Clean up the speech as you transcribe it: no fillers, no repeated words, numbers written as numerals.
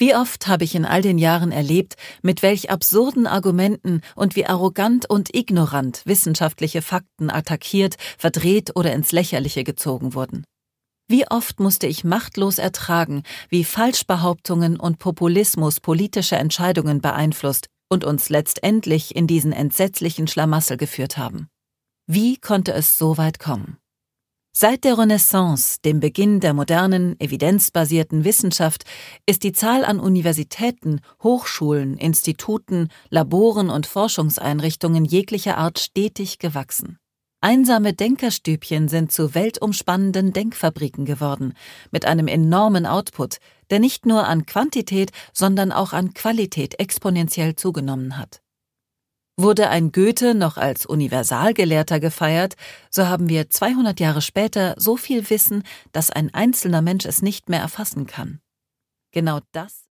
Wie oft habe ich in all den Jahren erlebt, mit welch absurden Argumenten und wie arrogant und ignorant wissenschaftliche Fakten attackiert, verdreht oder ins Lächerliche gezogen wurden. Wie oft musste ich machtlos ertragen, wie Falschbehauptungen und Populismus politische Entscheidungen beeinflusst und uns letztendlich in diesen entsetzlichen Schlamassel geführt haben. Wie konnte es so weit kommen? Seit der Renaissance, dem Beginn der modernen, evidenzbasierten Wissenschaft, ist die Zahl an Universitäten, Hochschulen, Instituten, Laboren und Forschungseinrichtungen jeglicher Art stetig gewachsen. Einsame Denkerstübchen sind zu weltumspannenden Denkfabriken geworden, mit einem enormen Output, der nicht nur an Quantität, sondern auch an Qualität exponentiell zugenommen hat. Wurde ein Goethe noch als Universalgelehrter gefeiert, so haben wir 200 Jahre später so viel Wissen, dass ein einzelner Mensch es nicht mehr erfassen kann. Genau das